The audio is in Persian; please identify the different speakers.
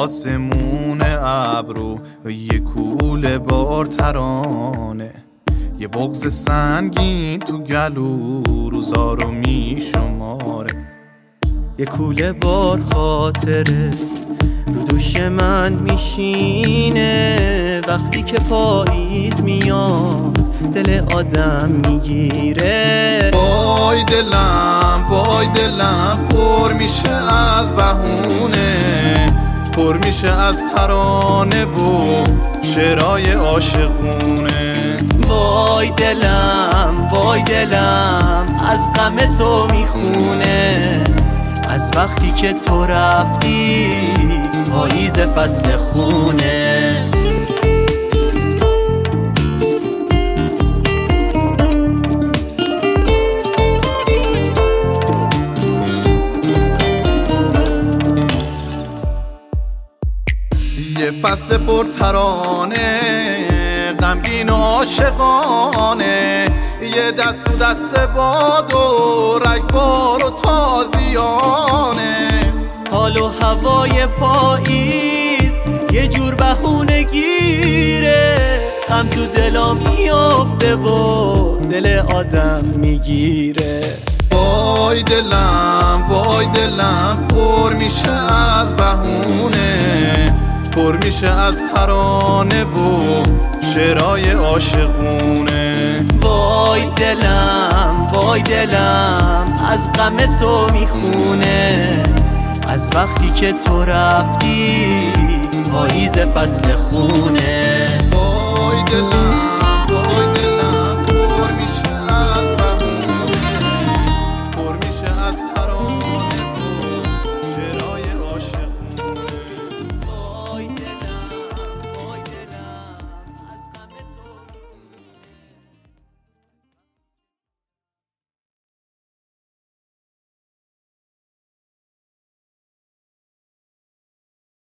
Speaker 1: آسمون ابرو یه کوله بار ترانه، یه بغض سنگین تو گلو روزا رو میشماره.
Speaker 2: یه کوله بار خاطره رو دوش من میشینه، وقتی که پاییز میاد دل آدم میگیره.
Speaker 1: وای دلم وای دلم پر میشه از بهونه، پر میشه از ترانه و شعرهای عاشقونه.
Speaker 2: وای دلم از غم تو میخونه، از وقتی که تو رفتی پاییز فصل خونه.
Speaker 1: یه فصل پر ترانه غمگین و عاشقانه، یه دست تو دست باد و رگبار و تازیانه.
Speaker 2: حال و هوای پاییز یه جور بهونه گیره، غم تو دلا میافته و دل آدم میگیره.
Speaker 1: وای دلم پر میشه از بهونه، پر میشه از ترانه و شعرهای عاشقونه.
Speaker 2: وای دلم از غم تو میخونه، از وقتی که تو رفتی پاییز فصل خونه.